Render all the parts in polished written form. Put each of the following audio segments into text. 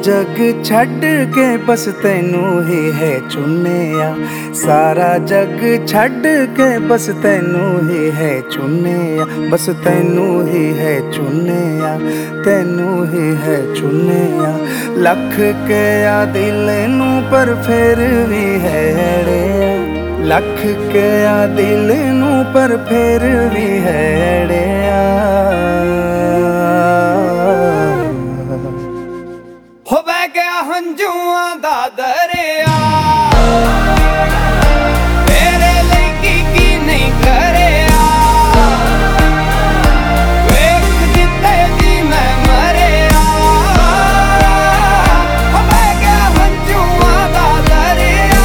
जग छड़ के बस तैनू ही है चुनिया, सारा जग छड़ के बस तैनू ही है चुनिया, बस तैनू ही है चुनिया, तैनू ही है चुनिया। लख के आ दिल नू पर फिर भी है अड़िया, लख के आ दिल नू पर फिर भी है अड़िया। हो बह गया हंजुआं दा दरिया, तेरे लई की नहीं करिया, वेख जिते जी मैं मरिया। हो बह गया हंजुआं दा दरिया।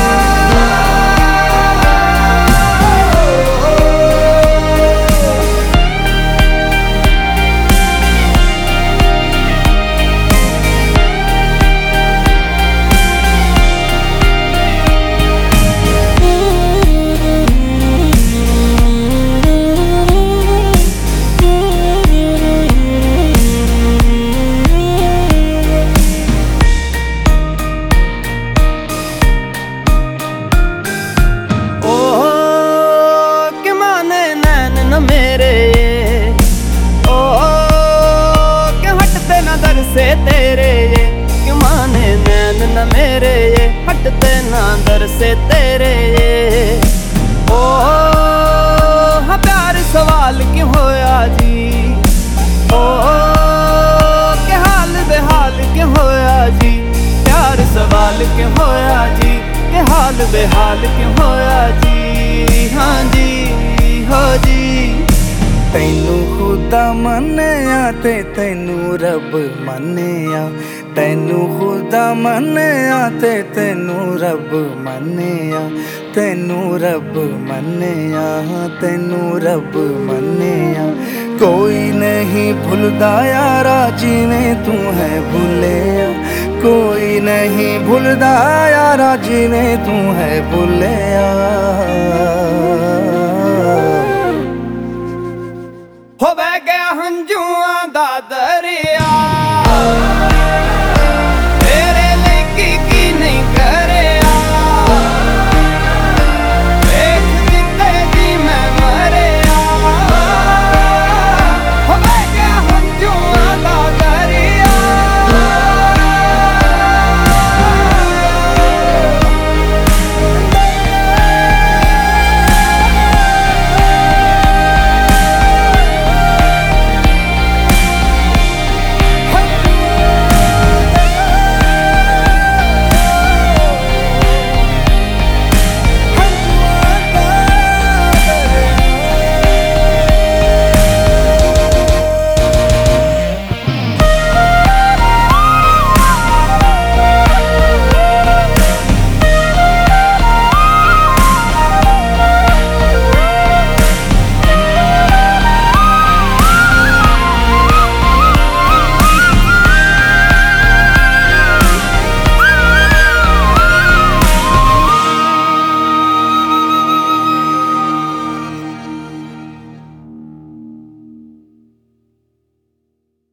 से तेरे ये क्यों माने नैन न मेरे ये, हटते ना दर से तेरे ये। ओ हाँ प्यार सवाल क्यों होया जी, ओ के हाल बेहाल क्यों होया जी, प्यार सवाल क्यों होया जी, के हाल बेहाल क्यों होया जी। हाँ जी हो जी। तैनू खुदा मन्निया ते तैनू रब मन्निया, तैनू खुदा मन्निया ते तैनू रब मन्निया, तैनू रब मन्निया, तैनू रब मन्निया। कोई नहीं भुलदा यारा जिवें तू है भुलिया, कोई नहीं भुलदा यारा जिवें तू है भुलिया।